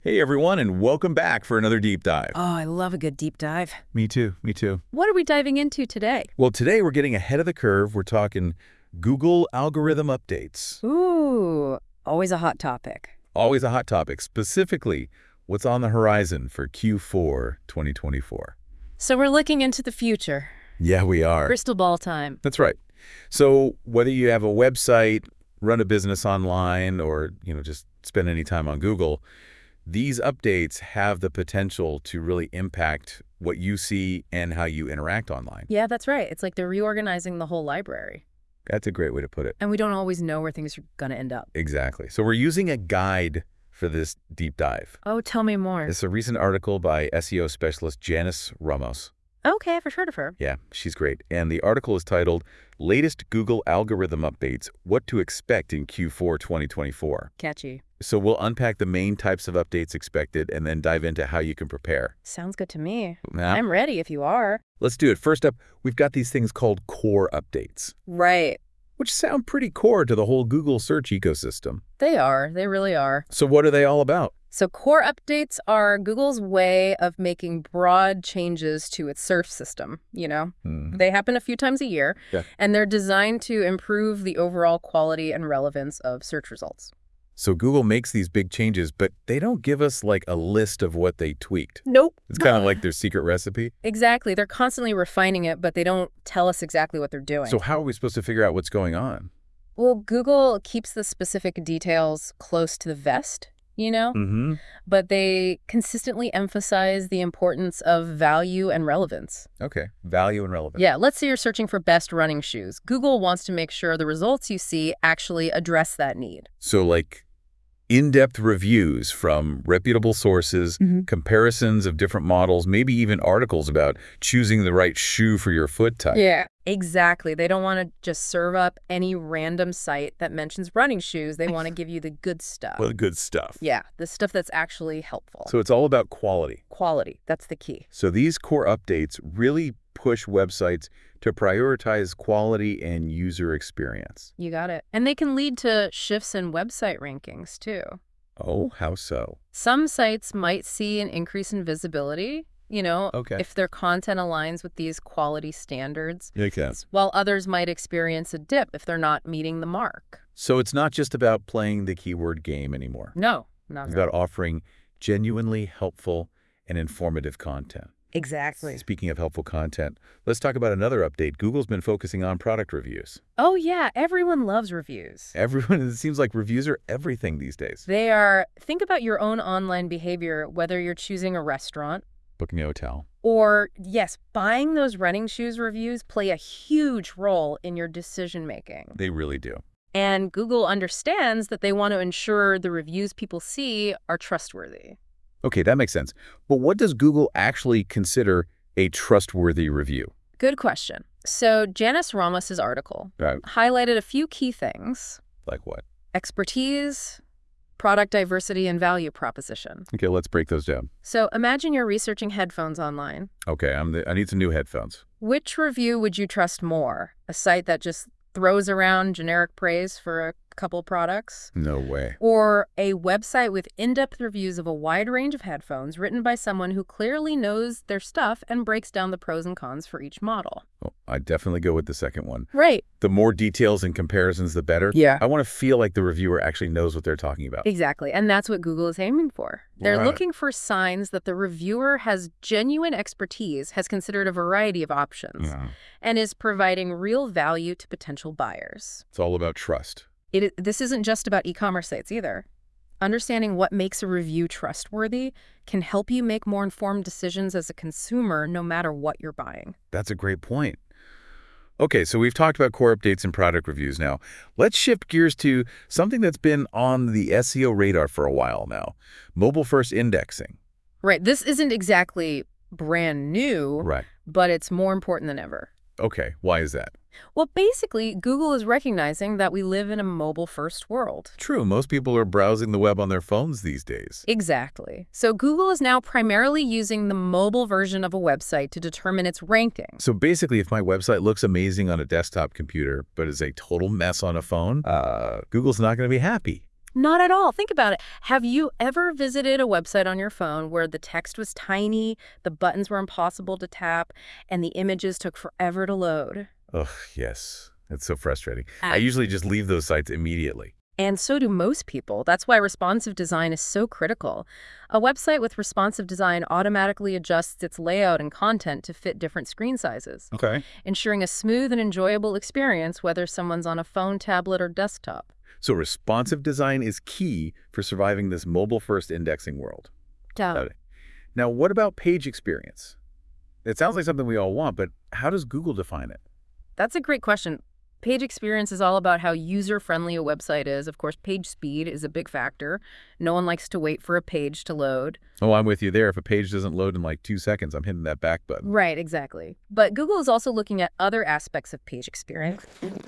Hey everyone, and welcome back for another deep dive. Oh, I love a good deep dive. Me too, me too. What are we diving into today? Well, today we're getting ahead of the curve. We're talking Google algorithm updates. Ooh, always a hot topic. Always a hot topic, specifically what's on the horizon for Q4 2024. So we're looking into the future. Yeah, we are. Crystal ball time. That's right. So whether you have a website, run a business online, or just spend any time on Google, these updates have the potential to really impact what you see and how you interact online. Yeah, that's right. It's like they're reorganizing the whole library. That's a great way to put it. And we don't always know where things are going to end up. Exactly. So we're using a guide for this deep dive. Oh, tell me more. It's a recent article by SEO specialist Janice Ramos. Okay, I've heard of her. Yeah, she's great. And the article is titled, Latest Google Algorithm Updates, What to Expect in Q4 2024. Catchy. So we'll unpack the main types of updates expected and then dive into how you can prepare. Sounds good to me. Now, I'm ready if you are. let's do it. First up, we've got these things called core updates, Right. which sound pretty core to the whole Google search ecosystem. They are. They really are. So what are they all about? So core updates are Google's way of making broad changes to its search system, They happen a few times a year, Yeah. and they're designed to improve the overall quality and relevance of search results. So Google makes these big changes, but they don't give us like a list of what they tweaked. Nope. It's kind of like their secret recipe. Exactly. They're constantly refining it, but they don't tell us exactly what they're doing. So how are we supposed to figure out what's going on? Well, Google keeps the specific details close to the vest, Mm-hmm. but they consistently emphasize the importance of value and relevance. Okay. Value and relevance. Yeah, let's say you're searching for best running shoes. Google wants to make sure the results you see actually address that need. So like in-depth reviews from reputable sources, comparisons of different models, maybe even articles about choosing the right shoe for your foot type. Yeah, exactly. They don't want to just serve up any random site that mentions running shoes. They want to give you the good stuff. Well, good stuff. Yeah, the stuff that's actually helpful. So it's all about quality. Quality, that's the key. So these core updates really push websites to prioritize quality and user experience. You got it. And they can lead to shifts in website rankings, too. Oh, how so? Some sites might see an increase in visibility, Okay. if their content aligns with these quality standards, Makes sense. while others might experience a dip if they're not meeting the mark. So it's not just about playing the keyword game anymore. No, not It's really. about offering genuinely helpful and informative content. Exactly. Speaking of helpful content, let's talk about another update. Google's been focusing on product reviews. Oh, yeah, everyone loves reviews. Everyone, it seems like reviews are everything these days. They are, think about your own online behavior, whether you're choosing a restaurant Booking a hotel. or, yes, buying those running shoes reviews play a huge role in your decision making. They really do. And Google understands that they want to ensure the reviews people see are trustworthy. Okay, that makes sense. But what does Google actually consider a trustworthy review? Good question. So Janice Ramos's article highlighted a few key things: Like what? expertise, product diversity, and value proposition. Okay, let's break those down. So imagine you're researching headphones online. Okay, I need some new headphones. Which review would you trust more? A site that just throws around generic praise for a couple products? No way. Or a website with in-depth reviews of a wide range of headphones written by someone who clearly knows their stuff and breaks down the pros and cons for each model? Well, I'd definitely go with the second one. Right. The more details and comparisons, the better. Yeah. I want to feel like the reviewer actually knows what they're talking about. Exactly. And that's what Google is aiming for. They're Right. looking for signs that the reviewer has genuine expertise, has considered a variety of options, Yeah. and is providing real value to potential buyers. It's all about trust. This isn't just about e-commerce sites either. Understanding what makes a review trustworthy can help you make more informed decisions as a consumer, no matter what you're buying. That's a great point. Okay, so we've talked about core updates and product reviews now. Let's shift gears to something that's been on the SEO radar for a while now, mobile-first indexing. Right. This isn't exactly brand new, Right. but it's more important than ever. Okay, why is that? Well, basically, Google is recognizing that we live in a mobile-first world. True, most people are browsing the web on their phones these days. Exactly. So Google is now primarily using the mobile version of a website to determine its ranking. So basically, if my website looks amazing on a desktop computer, but is a total mess on a phone, Google's not going to be happy. Not at all. Think about it. Have you ever visited a website on your phone where the text was tiny, the buttons were impossible to tap, and the images took forever to load? Ugh, yes. It's so frustrating. I usually just leave those sites immediately. And so do most people. That's why responsive design is so critical. A website with responsive design automatically adjusts its layout and content to fit different screen sizes, Okay. ensuring a smooth and enjoyable experience whether someone's on a phone, tablet, or desktop. So responsive design is key for surviving this mobile-first indexing world. Doubt. Got it. Now, what about page experience? It sounds like something we all want, but how does Google define it? That's a great question. Page experience is all about how user-friendly a website is. Of course, page speed is a big factor. No one likes to wait for a page to load. Oh, I'm with you there. If a page doesn't load in like 2 seconds, I'm hitting that back button. Right, exactly. But Google is also looking at other aspects of page experience.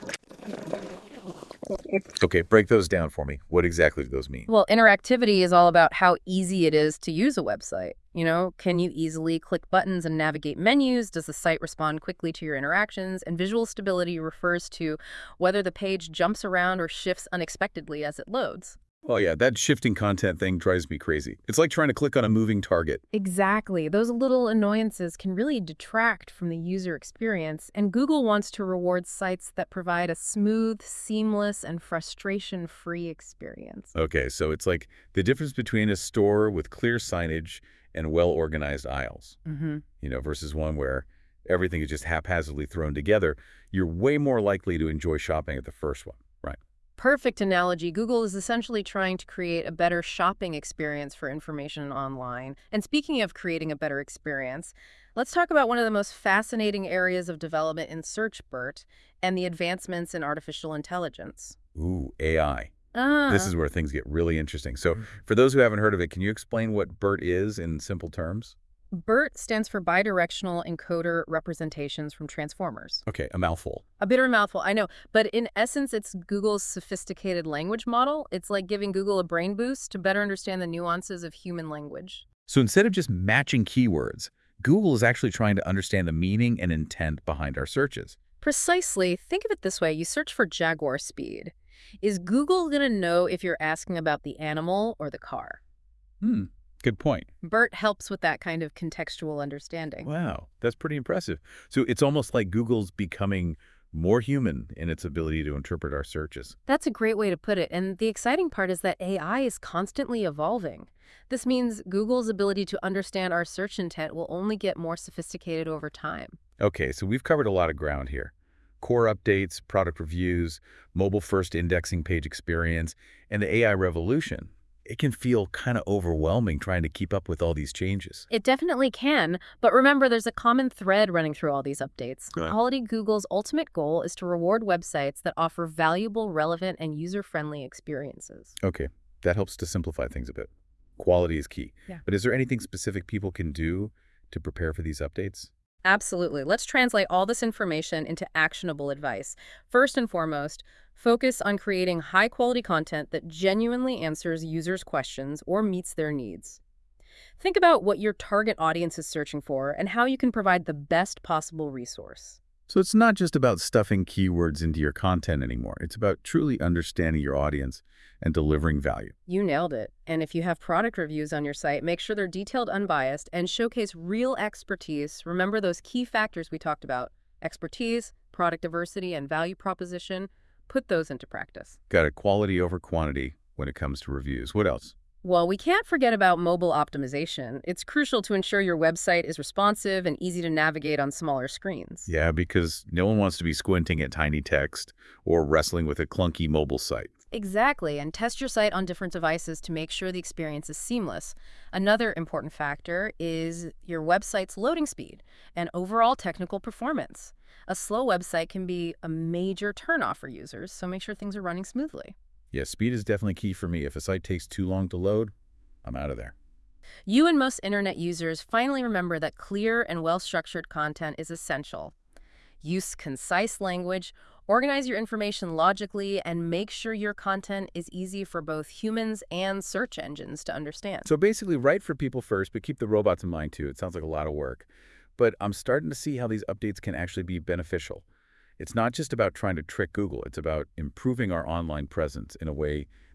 Okay, break those down for me. What exactly do those mean? Well, interactivity is all about how easy it is to use a website. Can you easily click buttons and navigate menus? Does the site respond quickly to your interactions? And visual stability refers to whether the page jumps around or shifts unexpectedly as it loads. Oh yeah, that shifting content thing drives me crazy. It's like trying to click on a moving target. Exactly. Those little annoyances can really detract from the user experience, and Google wants to reward sites that provide a smooth, seamless, and frustration-free experience. Okay, so it's like the difference between a store with clear signage and well-organized aisles, Mm-hmm. Versus one where everything is just haphazardly thrown together. You're way more likely to enjoy shopping at the first one, right? Perfect analogy. Google is essentially trying to create a better shopping experience for information online. And speaking of creating a better experience, let's talk about one of the most fascinating areas of development in search, BERT, and the advancements in artificial intelligence. Ooh, AI. This Ah, is where things get really interesting. So for those who haven't heard of it, can you explain what BERT is in simple terms? BERT stands for Bidirectional Encoder Representations from Transformers. Okay, a mouthful. A bit of a mouthful, I know, but in essence, it's Google's sophisticated language model. It's like giving Google a brain boost to better understand the nuances of human language. So instead of just matching keywords, Google is actually trying to understand the meaning and intent behind our searches. Precisely. Think of it this way. You search for Jaguar speed. Is Google going to know if you're asking about the animal or the car? Hmm, good point. BERT helps with that kind of contextual understanding. Wow, that's pretty impressive. So it's almost like Google's becoming more human in its ability to interpret our searches. That's a great way to put it. And the exciting part is that AI is constantly evolving. This means Google's ability to understand our search intent will only get more sophisticated over time. Okay, so we've covered a lot of ground here. Core updates, product reviews, mobile-first indexing page experience, and the AI revolution. It can feel kind of overwhelming trying to keep up with all these changes. It definitely can, but remember there's a common thread running through all these updates. Right. Quality Google's ultimate goal is to reward websites that offer valuable, relevant, and user-friendly experiences. Okay, that helps to simplify things a bit. Quality is key. Yeah. But is there anything specific people can do to prepare for these updates? Absolutely. Let's translate all this information into actionable advice. First and foremost, focus on creating high-quality content that genuinely answers users' questions or meets their needs. Think about what your target audience is searching for and how you can provide the best possible resource. So it's not just about stuffing keywords into your content anymore. It's about truly understanding your audience and delivering value. You nailed it. And if you have product reviews on your site, make sure they're detailed, unbiased, and showcase real expertise. Remember those key factors we talked about: expertise, product diversity, and value proposition. Put those into practice. Got it, quality over quantity when it comes to reviews. What else? Well, we can't forget about mobile optimization. It's crucial to ensure your website is responsive and easy to navigate on smaller screens. Yeah, because no one wants to be squinting at tiny text or wrestling with a clunky mobile site. Exactly, and test your site on different devices to make sure the experience is seamless. Another important factor is your website's loading speed and overall technical performance. A slow website can be a major turnoff for users, so make sure things are running smoothly. Yeah, speed is definitely key for me. If a site takes too long to load, I'm out of there. You and most internet users finally remember that clear and well-structured content is essential. Use concise language, organize your information logically, and make sure your content is easy for both humans and search engines to understand. So basically, write for people first, but keep the robots in mind too. It sounds like a lot of work. But I'm starting to see how these updates can actually be beneficial. It's not just about trying to trick Google. It's about improving our online presence in a way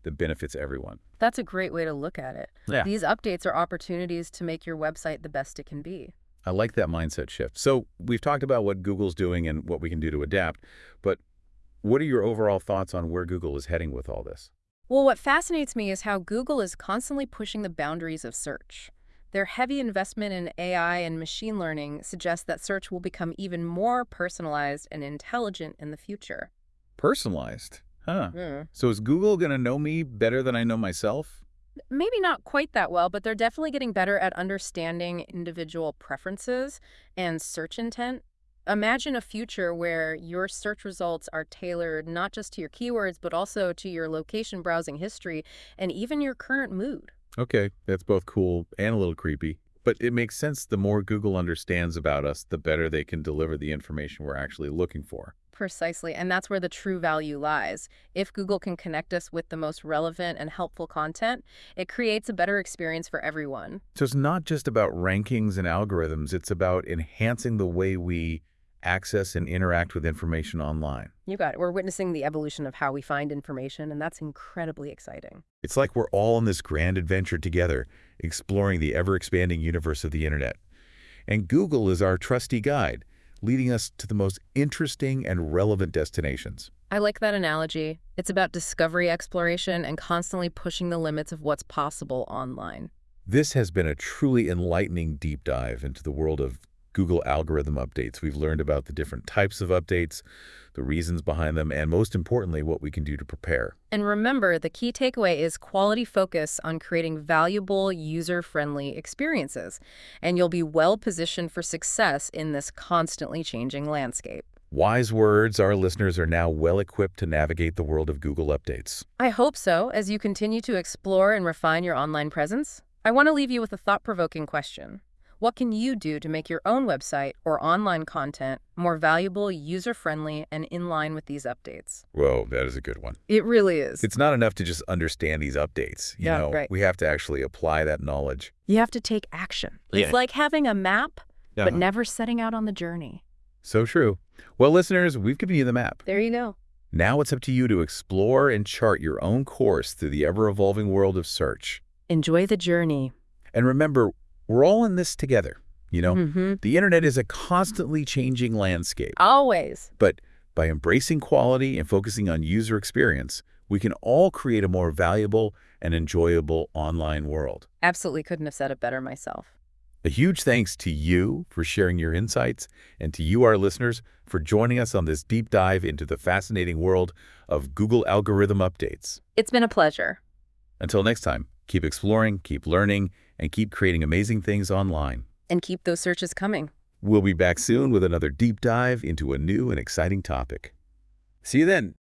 that benefits everyone. That's a great way to look at it. Yeah. These updates are opportunities to make your website the best it can be. I like that mindset shift. So we've talked about what Google's doing and what we can do to adapt, but what are your overall thoughts on where Google is heading with all this? Well, what fascinates me is how Google is constantly pushing the boundaries of search. Their heavy investment in AI and machine learning suggests that search will become even more personalized and intelligent in the future. Personalized. Huh. Hmm. So is Google going to know me better than I know myself? Maybe not quite that well, but they're definitely getting better at understanding individual preferences and search intent. Imagine a future where your search results are tailored not just to your keywords, but also to your location browsing history and even your current mood. Okay, that's both cool and a little creepy. But it makes sense the more Google understands about us, the better they can deliver the information we're actually looking for. Precisely, and that's where the true value lies. If Google can connect us with the most relevant and helpful content, it creates a better experience for everyone. So it's not just about rankings and algorithms, it's about enhancing the way we access and interact with information online. You got it. We're witnessing the evolution of how we find information, and that's incredibly exciting. It's like we're all in this grand adventure together, exploring the ever-expanding universe of the internet. And Google is our trusty guide, leading us to the most interesting and relevant destinations. I like that analogy. It's about discovery exploration and constantly pushing the limits of what's possible online. This has been a truly enlightening deep dive into the world of Google algorithm updates. We've learned about the different types of updates, the reasons behind them, and most importantly, what we can do to prepare. And remember, the key takeaway is quality focus on creating valuable, user-friendly experiences, and you'll be well-positioned for success in this constantly changing landscape. Wise words. Our listeners are now well-equipped to navigate the world of Google updates. I hope so. As you continue to explore and refine your online presence, I want to leave you with a thought-provoking question. What can you do to make your own website or online content more valuable, user-friendly, and in line with these updates? Whoa, that is a good one. It really is. It's not enough to just understand these updates. Right. We have to actually apply that knowledge. You have to take action. Yeah. It's like having a map, but Uh-huh. never setting out on the journey. So true. Well, listeners, we've given you the map. There you go. Now it's up to you to explore and chart your own course through the ever-evolving world of search. Enjoy the journey. And remember, we're all in this together. Mm-hmm. The internet is a constantly changing landscape. Always. But by embracing quality and focusing on user experience, we can all create a more valuable and enjoyable online world. Absolutely couldn't have said it better myself. A huge thanks to you for sharing your insights and to you, our listeners, for joining us on this deep dive into the fascinating world of Google algorithm updates. It's been a pleasure. Until next time, keep exploring, keep learning, and keep creating amazing things online. And keep those searches coming. We'll be back soon with another deep dive into a new and exciting topic. See you then.